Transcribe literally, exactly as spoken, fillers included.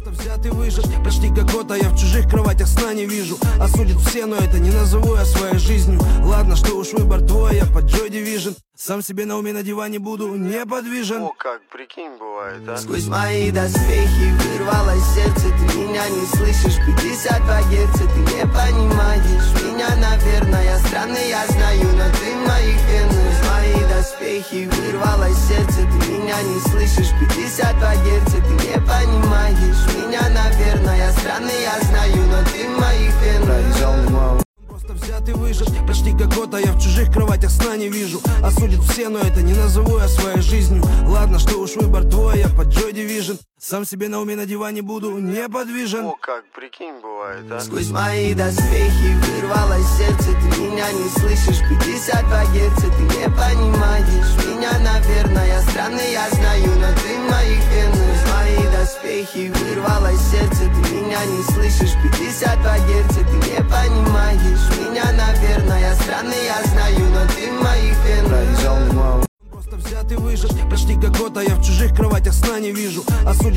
Просто взят и выжат. Почти как год, а я в чужих кроватях сна не вижу. Осудят все, но это не назову я своей жизнью. Ладно, что уж выбор твой, я под Joy Division. Сам себе на уме на диване буду неподвижен. О, как, прикинь, бывает, а? Сквозь мои доспехи вырвалось сердце. Ты меня не слышишь, пятьдесят два герца. Ты не понимаешь меня, наверное. Я странный, я знаю, но ты в моих венах. Сквозь мои доспехи вырвалось сердце. Ты меня не слышишь, пятьдесят два герца. Ты не понимаешь меня, наверное. Я странный, я знаю, но ты в моих венах. Просто взят и выжат. Почти как год, а я в чужих кроватях сна не вижу. Осудят все, но это не назову я своей жизнью. Ладно, что уж выбор твой, я под Joy Division. Сам себе на уме на диване буду неподвижен. О, как, прикинь, бывает, а? Сквозь мои доспехи вырвалось сердце. Ты меня не слышишь, пятьдесят два герца. Ты не понимаешь меня, наверное. Я странный, я знаю, но ты в моих венах. Сквозь мои доспехи вырвалось сердце. Ты меня не слышишь, пятьдесят два герца. Ты не понимаешь меня, наверное. Я странный, я знаю, но ты в моих венах. Просто взят и выжат. Почти как год, а я в чужих кроватях сна не вижу. Осудят